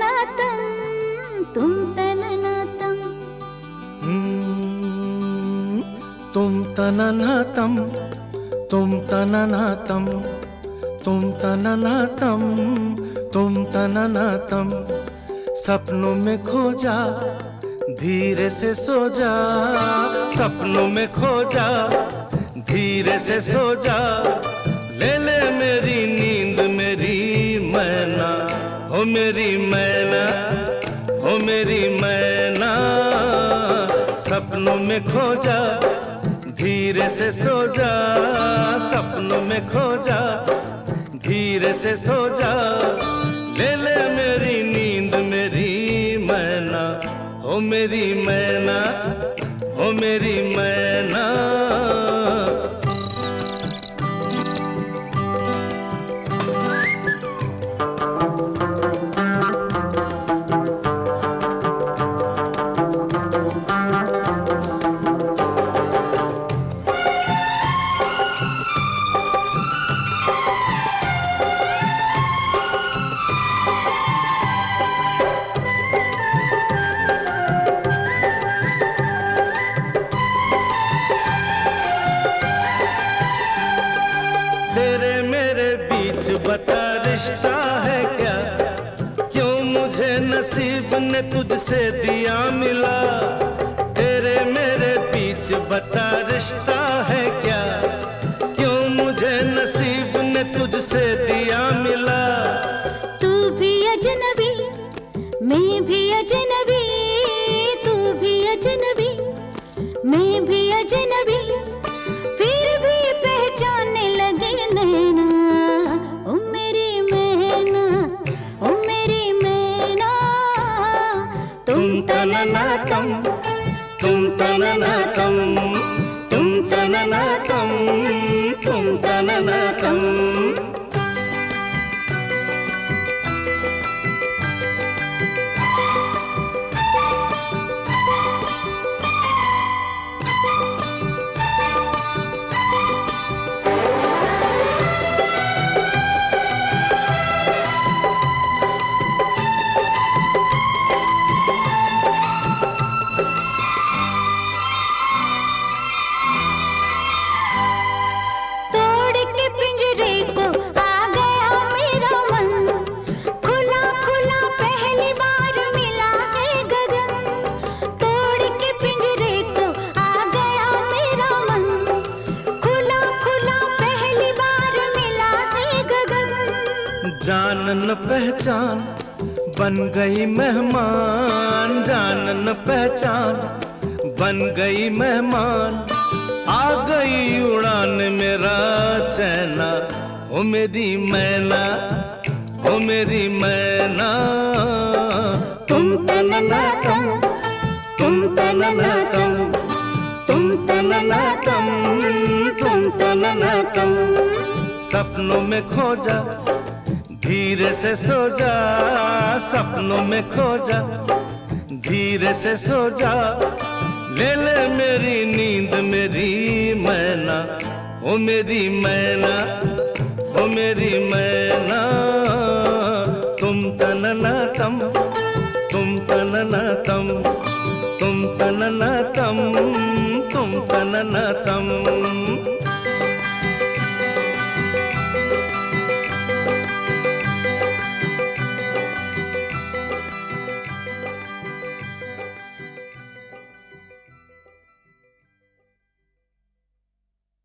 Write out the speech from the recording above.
तननातम तुम तननातम। तुम तननातम तुम तननातम तुम तननातम तुम तननातम। सपनों में खो जा धीरे से सो जा, सपनों में खो जा धीरे से सो जा। ले ले मेरी नींद मेरी मैना, हो मेरी मैना, हो मेरी मैना। सपनों में खो जा धीरे से सो जा, सपनों में खो जा धीरे से सो जा। ले ले मेरी नींद मेरी मैना, हो मेरी मैना, हो मेरी मैना। तेरे मेरे बीच बता रिश्ता है क्या, क्यों मुझे नसीब ने तुझसे दिया मिला। तेरे मेरे बीच बता रिश्ता है क्या, क्यों मुझे नसीब ने तुझसे दिया मिला। तू भी अजनबी मैं भी अजनबी, तू भी अजनबी मैं भी अजनबी, फिर भी पहचानने लगे नैना। ओ मेरी मैना, ओ मेरी मैना। तुम तननातम तुम तननातम तुम तननातम तुम तननातम। जान न पहचान बन गई मेहमान, जान न पहचान बन गई मेहमान। आ गई उड़ान मेरा चैना, ओ मेरी मैना, ओ मेरी मैना। तुम तननातम तुम तननातम तुम तननातम तुम तननातम। सपनों में खो जा धीरे से सो जा, सपनों में खो जा धीरे से सो जा। ले ले मेरी नींद मेरी मैना, ओ मेरी मैना, ओ मेरी मैना। तुम तननातम तुम तननातम तुम तननातम तुम तननातम।